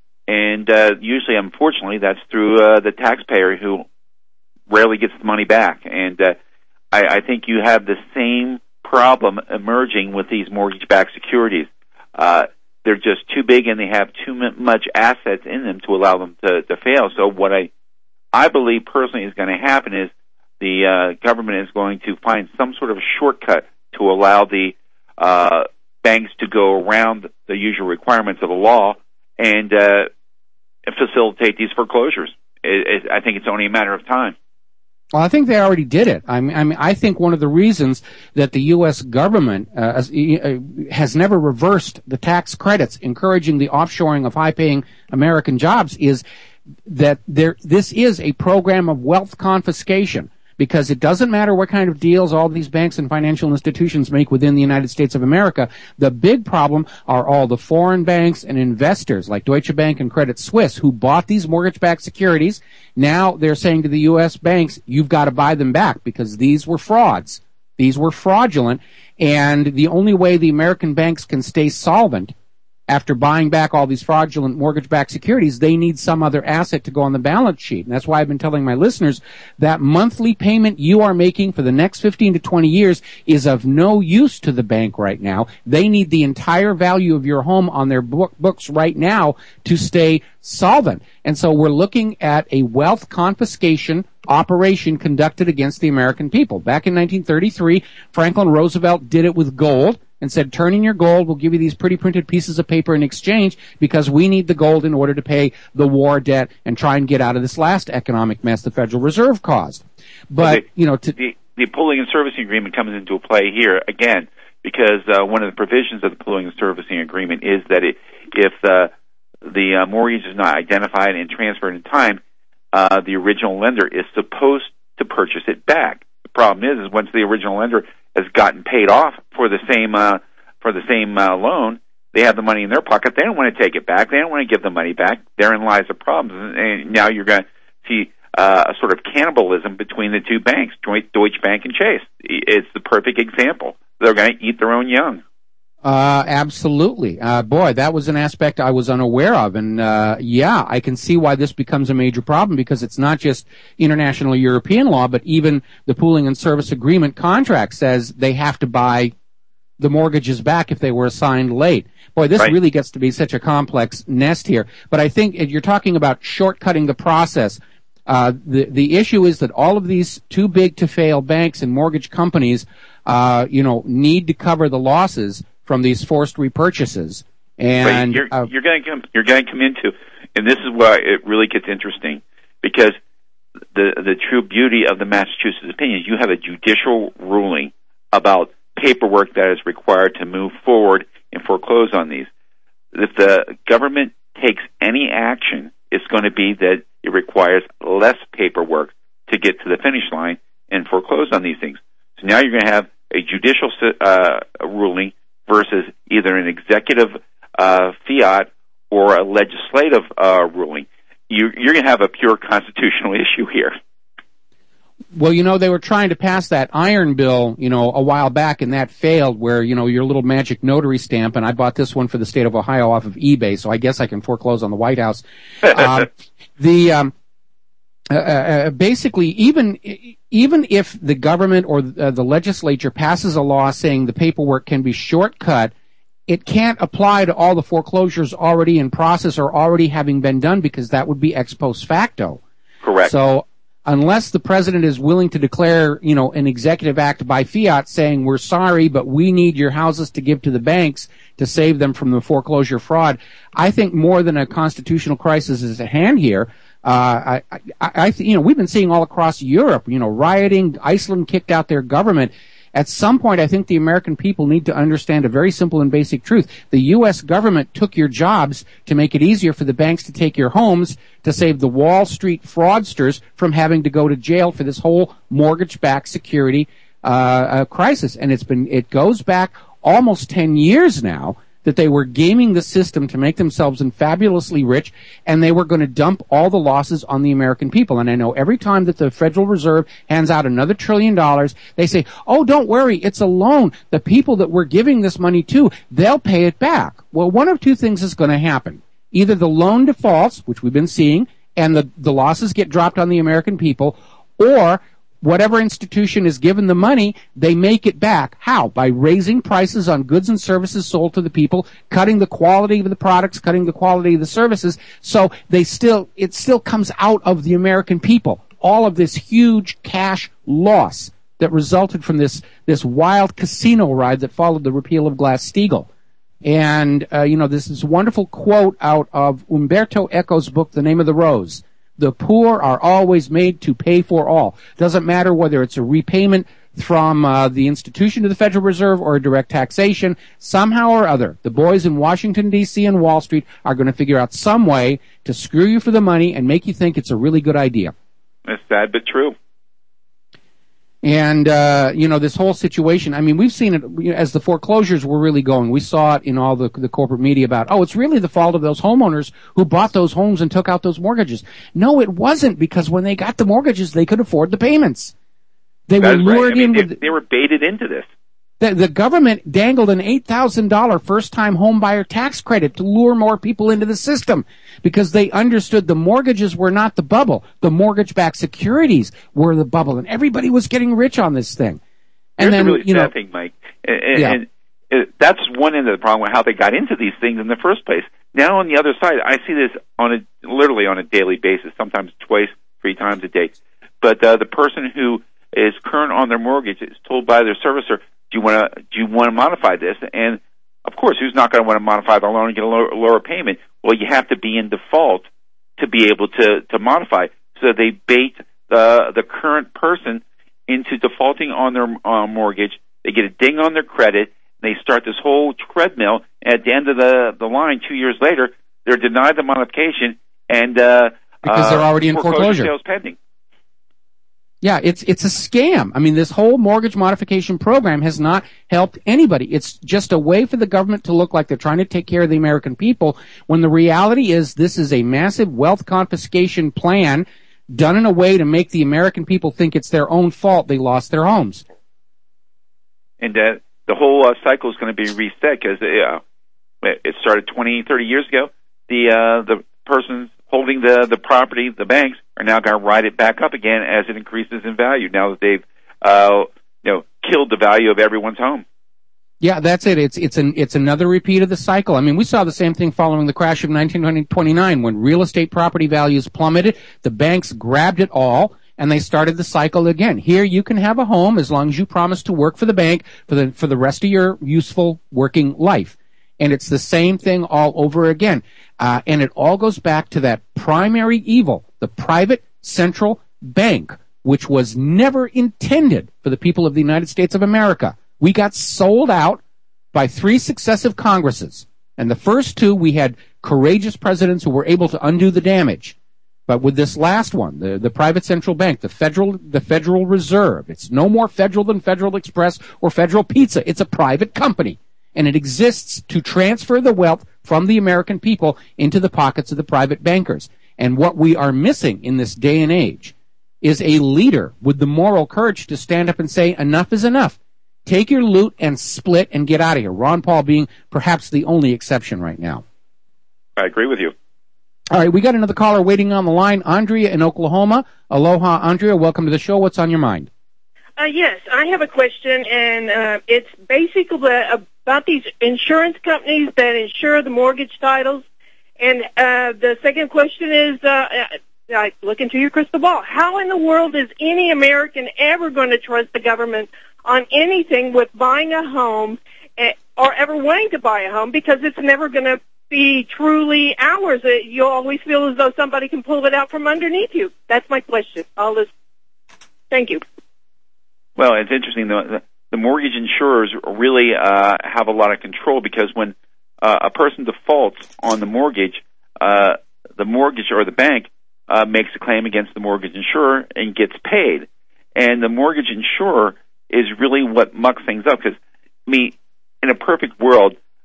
and uh, usually, unfortunately, that's through uh, the taxpayer who rarely gets the money back. And uh, I, I think you have the same problem emerging with these mortgage-backed securities. Uh, they're just too big and they have too much assets in them to allow them to, to fail. So what I, I believe personally is going to happen is the uh, government is going to find some sort of shortcut to allow the uh, banks to go around the usual requirements of the law and uh, facilitate these foreclosures. It, it, I think it's only a matter of time. Well, I think they already did it. I mean, I, mean, I think one of the reasons that the U S government uh, has never reversed the tax credits encouraging the offshoring of high-paying American jobs is that there. This is a program of wealth confiscation. Because it doesn't matter what kind of deals all these banks and financial institutions make within the United States of America. The big problem are all the foreign banks and investors like Deutsche Bank and Credit Suisse who bought these mortgage-backed securities. Now they're saying to the U S banks, you've got to buy them back because these were frauds. These were fraudulent. And the only way the American banks can stay solvent after buying back all these fraudulent mortgage-backed securities, they need some other asset to go on the balance sheet. And that's why I've been telling my listeners that monthly payment you are making for the next fifteen to twenty years is of no use to the bank right now. They need the entire value of your home on their book, books right now to stay solvent. And so we're looking at a wealth confiscation operation conducted against the American people. Back in nineteen thirty-three, Franklin Roosevelt did it with gold and said, turn in your gold, we'll give you these pretty printed pieces of paper in exchange because we need the gold in order to pay the war debt and try and get out of this last economic mess the Federal Reserve caused. But, well, the, you know, to, the, the pooling and servicing agreement comes into play here again because uh, one of the provisions of the pooling and servicing agreement is that it, if uh, the uh, mortgage is not identified and transferred in time, uh, the original lender is supposed to purchase it back. The problem is, is once the original lender has gotten paid off for the same uh, for the same uh, loan, they have the money in their pocket. They don't want to take it back. They don't want to give the money back. Therein lies the problem. And now you're going to see uh, a sort of cannibalism between the two banks, Deutsche Bank and Chase. It's the perfect example. They're going to eat their own young. Uh, absolutely. Uh, boy, that was an aspect I was unaware of. And, uh, yeah, I can see why this becomes a major problem because it's not just international European law, but even the pooling and service agreement contract says they have to buy the mortgages back if they were assigned late. Boy, this right. really gets to be such a complex nest here. But I think you're talking about shortcutting the process. Uh, the, the issue is that all of these too big to fail banks and mortgage companies, uh, you know, need to cover the losses from these forced repurchases, and you're, uh, you're going to come, you're going to come into, and this is why it really gets interesting, because the the true beauty of the Massachusetts opinion is you have a judicial ruling about paperwork that is required to move forward and foreclose on these. If the government takes any action, it's going to be that it requires less paperwork to get to the finish line and foreclose on these things. So now you're going to have a judicial uh, ruling versus either an executive uh, fiat or a legislative uh, ruling. You, you're going to have a pure constitutional issue here. Well, you know, they were trying to pass that iron bill, you know, a while back, and that failed where, you know, your little magic notary stamp, and I bought this one for the state of Ohio off of eBay, so I guess I can foreclose on the White House. um, the um, uh, uh, basically, even even if the government or uh, the legislature passes a law saying the paperwork can be shortcut, it can't apply to all the foreclosures already in process or already having been done because that would be ex post facto. Correct. So unless the president is willing to declare, you know, an executive act by fiat saying we're sorry, but we need your houses to give to the banks to save them from the foreclosure fraud, I think more than a constitutional crisis is at hand here. Uh, I, I, I, you know, we've been seeing all across Europe, you know, rioting. Iceland kicked out their government. At some point, I think the American people need to understand a very simple and basic truth. The U S government took your jobs to make it easier for the banks to take your homes to save the Wall Street fraudsters from having to go to jail for this whole mortgage-backed security uh, uh crisis. And it's been, it goes back almost ten years now that they were gaming the system to make themselves fabulously rich, and they were going to dump all the losses on the American people. And I know every time that the Federal Reserve hands out another trillion dollars, they say, oh, don't worry, it's a loan. The people that we're giving this money to, they'll pay it back. Well, one of two things is going to happen. Either the loan defaults, which we've been seeing, and the, the losses get dropped on the American people, or whatever institution is given the money, they make it back. How? By raising prices on goods and services sold to the people, cutting the quality of the products, cutting the quality of the services, so they still, it still comes out of the American people. All of this huge cash loss that resulted from this, this wild casino ride that followed the repeal of Glass-Steagall. And, uh, you know, this is a wonderful quote out of Umberto Eco's book, The Name of the Rose. The poor are always made to pay for all. Doesn't matter whether it's a repayment from uh, the institution to the Federal Reserve or a direct taxation. Somehow or other, the boys in Washington, D C and Wall Street are going to figure out some way to screw you for the money and make you think it's a really good idea. That's sad but true. And, uh, you know, this whole situation, I mean, we've seen it you know, as the foreclosures were really going. We saw it in all the, the corporate media about, oh, it's really the fault of those homeowners who bought those homes and took out those mortgages. No, it wasn't, because when they got the mortgages, they could afford the payments. They That's were lured right. I mean, in they, with... They were baited into this. The, the government dangled an eight thousand dollars first-time homebuyer tax credit to lure more people into the system because they understood the mortgages were not the bubble. The mortgage-backed securities were the bubble, and everybody was getting rich on this thing. And Here's then, the really you know, sad thing, Mike. And, yeah. and uh, that's one end of the problem with how they got into these things in the first place. Now on the other side, I see this on a literally on a daily basis, sometimes twice, three times a day. But uh, the person who is current on their mortgage is told by their servicer, do you want to do you want to modify this? And of course, who's not going to want to modify the loan and get a lower, lower payment? Well, you have to be in default to be able to to modify. So they bait the the current person into defaulting on their uh, mortgage. They get a ding on their credit. They start this whole treadmill. And at the end of the the line, two years later, they're denied the modification and uh, because they're already in foreclosure foreclosure. Sales pending. Yeah, it's it's a scam. I mean, this whole mortgage modification program has not helped anybody. It's just a way for the government to look like they're trying to take care of the American people, when the reality is this is a massive wealth confiscation plan done in a way to make the American people think it's their own fault they lost their homes. And uh, the whole uh, cycle is going to be reset because uh, it started twenty, thirty years ago. The uh, the persons holding the, the property, the banks, are now going to ride it back up again as it increases in value now that they've uh, you know killed the value of everyone's home. Yeah, that's it. It's it's an it's another repeat of the cycle. I mean, we saw the same thing following the crash of nineteen twenty-nine when real estate property values plummeted. The banks grabbed it all and they started the cycle again. Here, you can have a home as long as you promise to work for the bank for the for the rest of your useful working life. And it's the same thing all over again. Uh, and it all goes back to that primary evil, the private central bank, which was never intended for the people of the United States of America. We got sold out by three successive Congresses. And the first two, we had courageous presidents who were able to undo the damage. But with this last one, the, the private central bank, the Federal, the Federal Reserve, it's no more federal than Federal Express or Federal Pizza. It's a private company. And it exists to transfer the wealth from the American people into the pockets of the private bankers. And what we are missing in this day and age is a leader with the moral courage to stand up and say, enough is enough. Take your loot and split and get out of here. Ron Paul being perhaps the only exception right now. I agree with you. All right, we got another caller waiting on the line, Andrea in Oklahoma. Aloha, Andrea. Welcome to the show. What's on your mind? Uh, yes, I have a question, and uh, it's basically about these insurance companies that insure the mortgage titles. And uh, the second question is, uh, I look into your crystal ball. How in the world is any American ever going to trust the government on anything with buying a home uh, or ever wanting to buy a home, because it's never going to be truly ours? You'll always feel as though somebody can pull it out from underneath you. That's my question. I'll just, thank you. Well, it's interesting. The, the mortgage insurers really uh, have a lot of control, because when uh, a person defaults on the mortgage, uh, the mortgage or the bank uh, makes a claim against the mortgage insurer and gets paid. And the mortgage insurer is really what mucks things up, because, I mean, in a perfect world,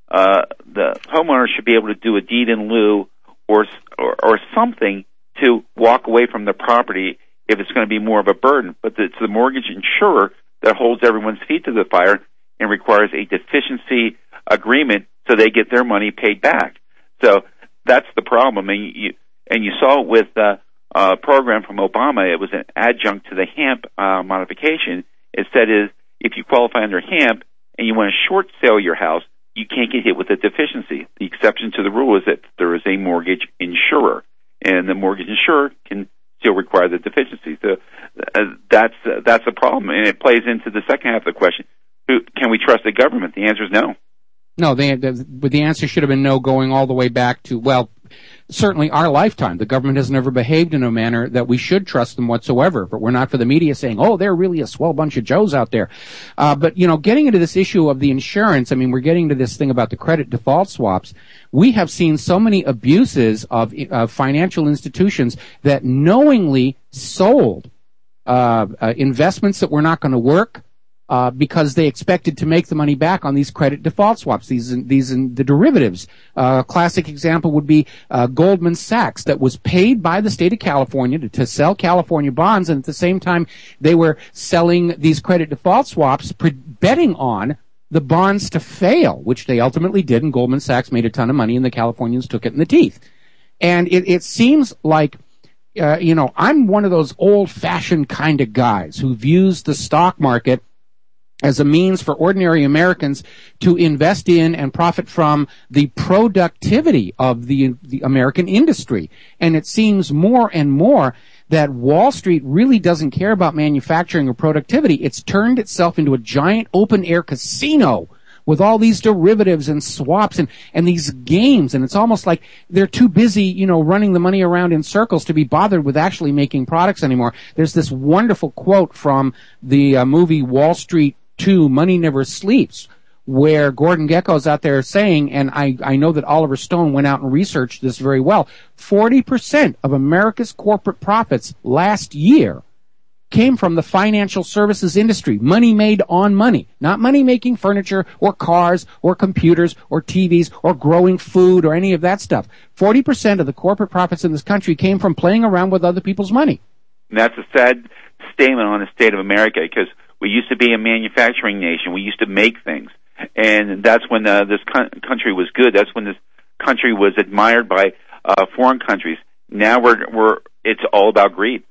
uh, the homeowner should be able to do a deed in lieu or, or, or something to walk away from the property if it's going to be more of a burden. But it's the mortgage insurer that holds everyone's feet to the fire and requires a deficiency agreement so they get their money paid back. So that's the problem. And you, and you saw it with uh, a program from Obama. It was an adjunct to the HAMP uh, modification. It said is if you qualify under HAMP and you want to short sale your house, you can't get hit with a deficiency. The exception to the rule is that there is a mortgage insurer, and the mortgage insurer can still require the deficiency. So uh, that's uh, that's a problem, and it plays into the second half of the question: Who, can we trust the government? The answer is no. No, the, the the answer should have been no, going all the way back to, well, certainly our lifetime. The government has never behaved in a manner that we should trust them whatsoever. But we're not for the media saying, oh, they're really a swell bunch of Joes out there. Uh, but, you know, getting into this issue of the insurance, I mean, we're getting to this thing about the credit default swaps. We have seen so many abuses of uh, financial institutions that knowingly sold uh, uh investments that were not going to work, Uh, because they expected to make the money back on these credit default swaps, these these the derivatives. Uh, a classic example would be uh, Goldman Sachs, that was paid by the state of California to, to sell California bonds, and at the same time they were selling these credit default swaps, pre- betting on the bonds to fail, which they ultimately did, and Goldman Sachs made a ton of money, and the Californians took it in the teeth. And it, it seems like, uh, you know, I'm one of those old-fashioned kind of guys who views the stock market as a means for ordinary Americans to invest in and profit from the productivity of the, the American industry. And it seems more and more that Wall Street really doesn't care about manufacturing or productivity. It's turned itself into a giant open-air casino with all these derivatives and swaps and, and these games. And it's almost like they're too busy, you know, running the money around in circles to be bothered with actually making products anymore. There's this wonderful quote from the uh, movie Wall Street two, Money Never Sleeps, where Gordon Gekko's out there saying, and I, I know that Oliver Stone went out and researched this very well, forty percent of America's corporate profits last year came from the financial services industry. Money made on money. Not money making furniture or cars or computers or T Vs or growing food or any of that stuff. forty percent of the corporate profits in this country came from playing around with other people's money. And that's a sad statement on the state of America, because we used to be a manufacturing nation. We used to make things. And that's when uh, this co- country was good. That's when this country was admired by uh, foreign countries. Now we're, we're, it's all about greed.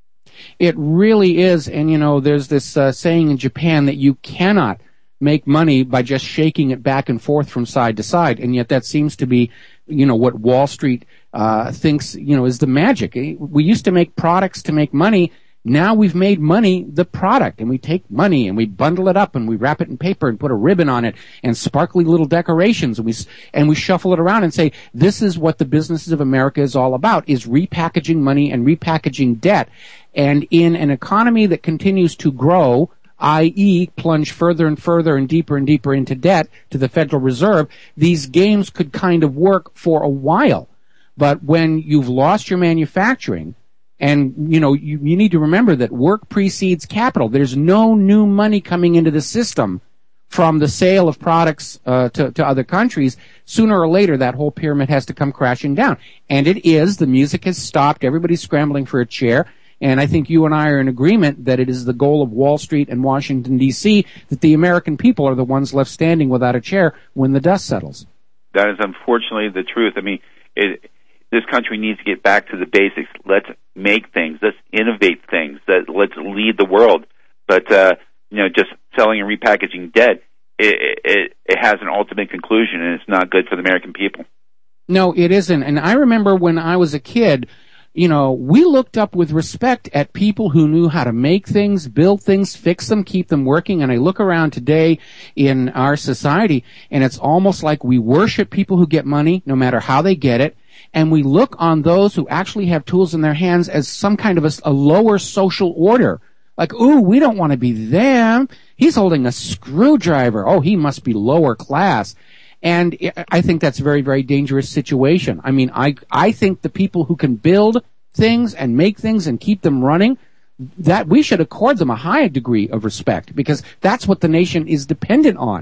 It really is. And, you know, there's this uh, saying in Japan that you cannot make money by just shaking it back and forth from side to side. And yet that seems to be, you know, what Wall Street uh, thinks, you know, is the magic. We used to make products to make money. Now we've made money the product, and we take money and we bundle it up and we wrap it in paper and put a ribbon on it and sparkly little decorations, and we and we shuffle it around and say, this is what the businesses of America is all about, is repackaging money and repackaging debt. And in an economy that continues to grow, that is plunge further and further and deeper and deeper into debt to the Federal Reserve, these games could kind of work for a while. But when you've lost your manufacturing, and, you know, you, you need to remember that work precedes capital. There's no new money coming into the system from the sale of products uh, to, to other countries. Sooner or later, that whole pyramid has to come crashing down. And it is. The music has stopped. Everybody's scrambling for a chair. And I think you and I are in agreement that it is the goal of Wall Street and Washington, D C, that the American people are the ones left standing without a chair when the dust settles. That is unfortunately the truth. I mean, it, this country needs to get back to the basics. Let's make things. Let's innovate things. That let's lead the world. But uh, you know, just selling and repackaging debt, it, it, it has an ultimate conclusion, and it's not good for the American people. No, it isn't. And I remember when I was a kid, you know, we looked up with respect at people who knew how to make things, build things, fix them, keep them working. And I look around today in our society, and it's almost like we worship people who get money, no matter how they get it. And we look on those who actually have tools in their hands as some kind of a, a lower social order. Like, ooh, we don't want to be them. He's holding a screwdriver. Oh, he must be lower class. And I think that's a very, very dangerous situation. I mean, I, I think the people who can build things and make things and keep them running, that we should accord them a high degree of respect, because that's what the nation is dependent on.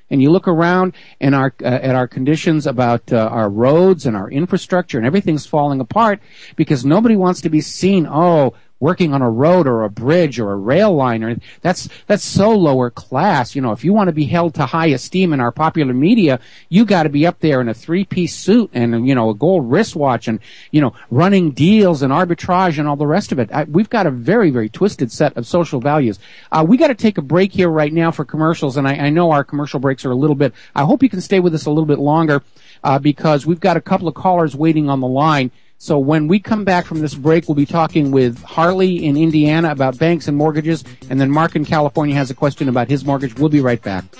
and you look around and our uh, at our conditions about uh, our roads and our infrastructure, and everything's falling apart because nobody wants to be seen, oh, working on a road or a bridge or a rail line, or that's that's so lower class. You know, if you want to be held to high esteem in our popular media, you got to be up there in a three-piece suit and, you know, a gold wristwatch and, you know, running deals and arbitrage and all the rest of it. I, we've got a very, very twisted set of social values. Uh, we got to take a break here right now for commercials, and I, I know our commercial breaks are a little bit. I hope you can stay with us a little bit longer uh, because we've got a couple of callers waiting on the line. So when we come back from this break, we'll be talking with Harley in Indiana about banks and mortgages, and then Mark in California has a question about his mortgage. We'll be right back.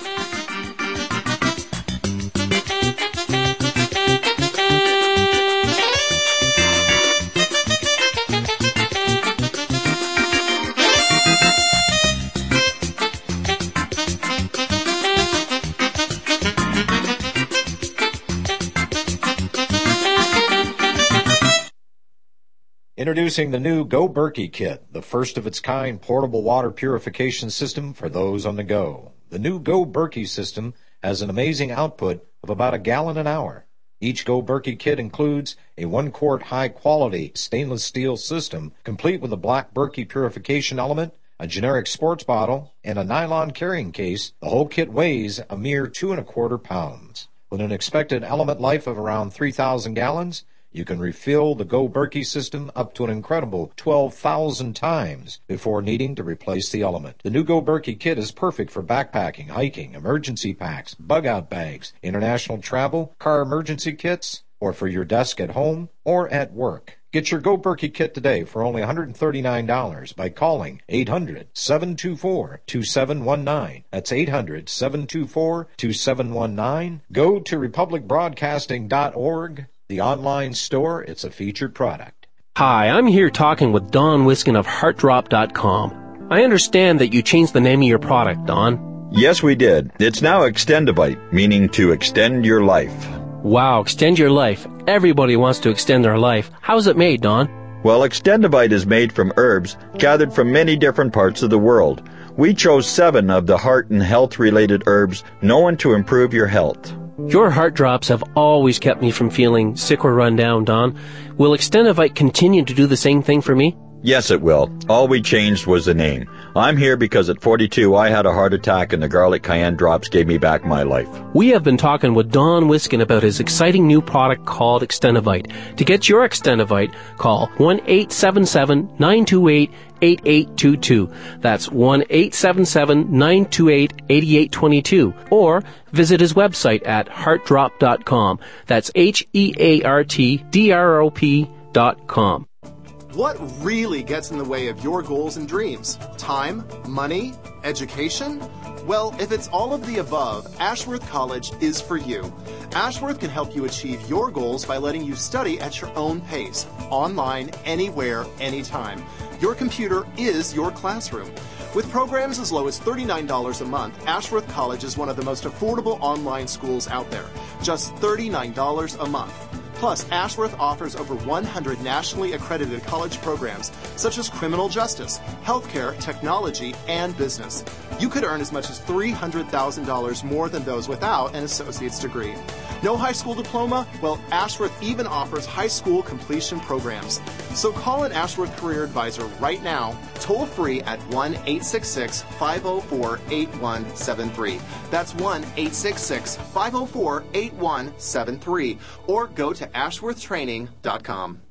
Introducing the new Go Berkey Kit, the first of its kind portable water purification system for those on the go. The new Go Berkey system has an amazing output of about a gallon an hour. Each Go Berkey kit includes a one-quart high-quality stainless steel system, complete with a black Berkey purification element, a generic sports bottle, and a nylon carrying case. The whole kit weighs a mere two and a quarter pounds. With an expected element life of around three thousand gallons, you can refill the Go Berkey system up to an incredible twelve thousand times before needing to replace the element. The new Go Berkey kit is perfect for backpacking, hiking, emergency packs, bug-out bags, international travel, car emergency kits, or for your desk at home or at work. Get your Go Berkey kit today for only one hundred thirty-nine dollars by calling eight hundred, seven two four, two seven one nine. That's eight hundred, seven two four, two seven one nine. Go to republic broadcasting dot org. The online store, it's a featured product. Hi, I'm here talking with Don Wiskin of heart drop dot com. I understand that you changed the name of your product, Don. Yes, we did. It's now Extendivite, meaning to extend your life. Wow, extend your life. Everybody wants to extend their life. How's it made, Don? Well, Extendivite is made from herbs gathered from many different parts of the world. We chose seven of the heart and health-related herbs known to improve your health. Your heart drops have always kept me from feeling sick or run down, Don. Will Extendivite continue to do the same thing for me? Yes, it will. All we changed was the name. I'm here because at forty-two I had a heart attack and the garlic cayenne drops gave me back my life. We have been talking with Don Wiskin about his exciting new product called Extendivite. To get your Extendivite, call one eight seven seven, nine two eight, eight eight two two. That's one eight seven seven, nine two eight, eight eight two two. Or visit his website at heart drop dot com. That's H E A R T D R O P dot com. What really gets in the way of your goals and dreams? Time? Money? Education? Well, if it's all of the above, Ashworth College is for you. Ashworth can help you achieve your goals by letting you study at your own pace, online, anywhere, anytime. Your computer is your classroom. With programs as low as thirty-nine dollars a month, Ashworth College is one of the most affordable online schools out there. Just thirty-nine dollars a month. Plus, Ashworth offers over one hundred nationally accredited college programs, such as criminal justice, healthcare, technology, and business. You could earn as much as three hundred thousand dollars more than those without an associate's degree. No high school diploma? Well, Ashworth even offers high school completion programs. So call an Ashworth Career Advisor right now, toll free at one eight six six, five oh four, eight one seven three. That's one eight six six, five oh four, eight one seven three. Or go to ashworth training dot com.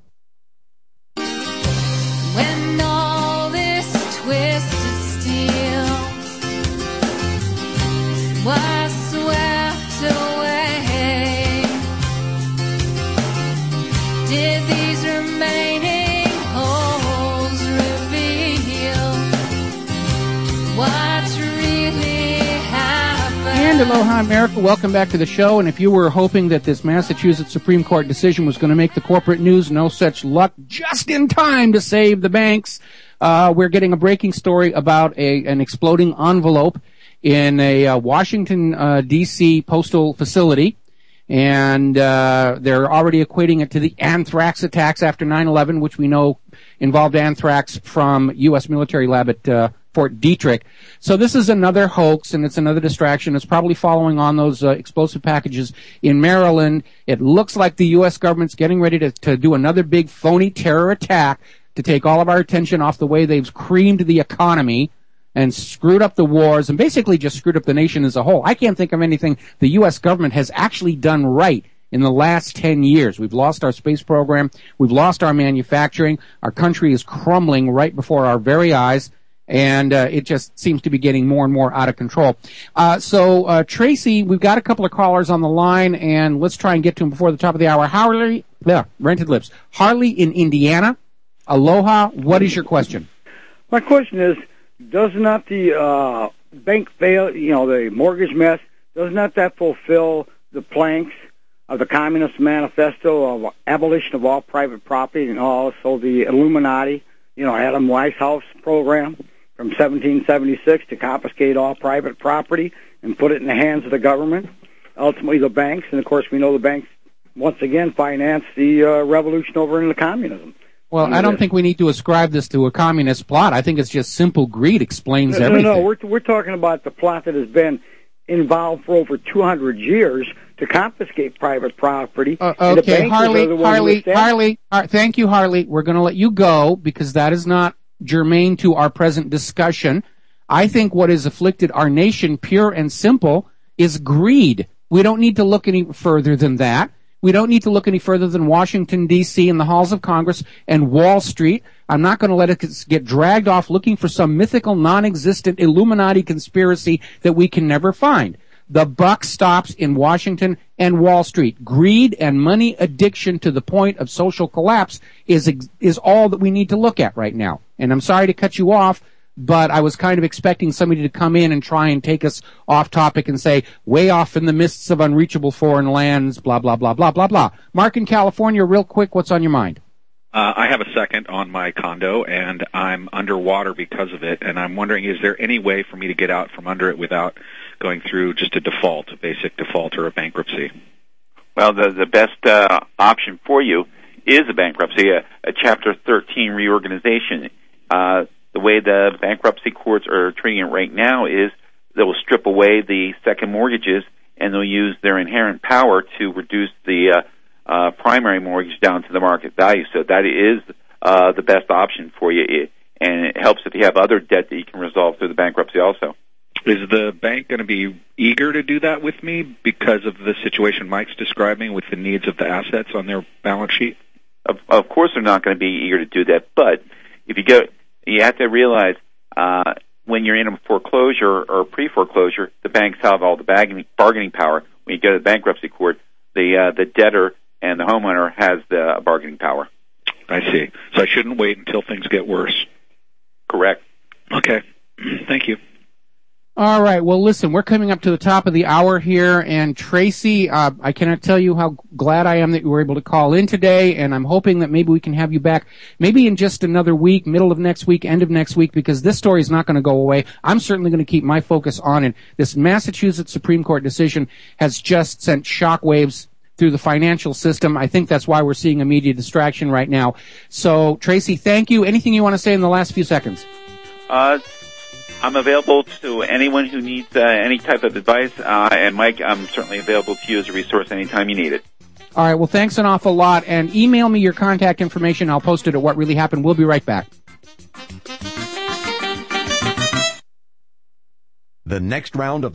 When all this twisted steel was swept away, did these remaining holes reveal what's really happened? And aloha, America. Welcome back to the show. And if you were hoping that this Massachusetts Supreme Court decision was going to make the corporate news, no such luck. Just in time to save the banks. Uh, we're getting a breaking story about a an exploding envelope in a uh, Washington, uh, D C postal facility. And uh they're already equating it to the anthrax attacks after nine eleven, which we know involved anthrax from U S military lab at uh, Fort Detrick. So this is another hoax, and it's another distraction. It's probably following on those uh, explosive packages in Maryland. It looks like the U S government's getting ready to, to do another big phony terror attack to take all of our attention off the way they've creamed the economy and screwed up the wars and basically just screwed up the nation as a whole. I can't think of anything the U S government has actually done right in the last ten years. We've lost our space program. We've lost our manufacturing. Our country is crumbling right before our very eyes, and uh, it just seems to be getting more and more out of control. Uh, so, uh, Tracy, we've got a couple of callers on the line, and let's try and get to them before the top of the hour. Harley, yeah, rented lips. Harley in Indiana. Aloha. What is your question? My question is, does not the uh, bank fail, you know, the mortgage mess, does not that fulfill the planks of the Communist Manifesto of abolition of all private property, and also the Illuminati, you know, Adam Weishaupt program from seventeen seventy-six to confiscate all private property and put it in the hands of the government, ultimately the banks, and of course we know the banks once again finance the uh, revolution over into communism. Well, I don't think we need to ascribe this to a communist plot. I think it's just simple greed explains no, everything. No, no, we're, we're talking about the plot that has been involved for over two hundred years to confiscate private property. Uh, and the okay, bankers Harley, are the ones Harley, who stand- Harley, Har- thank you, Harley. We're going to let you go because that is not germane to our present discussion. I think what has afflicted our nation, pure and simple, is greed. We don't need to look any further than that. We don't need to look any further than Washington, D C and the halls of Congress and Wall Street. I'm not going to let it get dragged off looking for some mythical, non-existent Illuminati conspiracy that we can never find. The buck stops in Washington and Wall Street. Greed and money addiction to the point of social collapse is is all that we need to look at right now. And I'm sorry to cut you off, but I was kind of expecting somebody to come in and try and take us off topic and say, way off in the mists of unreachable foreign lands, blah, blah, blah, blah, blah, blah. Mark in California, real quick, what's on your mind? Uh, I have a second on my condo, and I'm underwater because of it, and I'm wondering, is there any way for me to get out from under it without going through just a default, a basic default or a bankruptcy? Well, the, the best uh, option for you is a bankruptcy, a, a Chapter thirteen reorganization. Uh, the way the bankruptcy courts are treating it right now is they will strip away the second mortgages, and they'll use their inherent power to reduce the uh, uh, primary mortgage down to the market value. So that is uh, the best option for you, it, and it helps if you have other debt that you can resolve through the bankruptcy also. Is the bank going to be eager to do that with me because of the situation Mike's describing with the needs of the assets on their balance sheet? Of, of course they're not going to be eager to do that, but if you go, you have to realize uh, when you're in a foreclosure or pre-foreclosure, the banks have all the bargaining, bargaining power. When you go to the bankruptcy court, the uh, the debtor and the homeowner has the bargaining power. I see. So I shouldn't wait until things get worse. Correct. Okay. Thank you. All right. Well, listen, we're coming up to the top of the hour here, and Tracy, uh, I cannot tell you how glad I am that you were able to call in today, and I'm hoping that maybe we can have you back maybe in just another week, middle of next week, end of next week, because this story is not going to go away. I'm certainly going to keep my focus on it. This Massachusetts Supreme Court decision has just sent shockwaves through the financial system. I think that's why we're seeing a media distraction right now. So, Tracy, thank you. Anything you want to say in the last few seconds? Uh, I'm available to anyone who needs uh, any type of advice, uh, and Mike, I'm certainly available to you as a resource anytime you need it. All right, well, thanks an awful lot, and email me your contact information. I'll post it at What Really Happened. We'll be right back. The next round of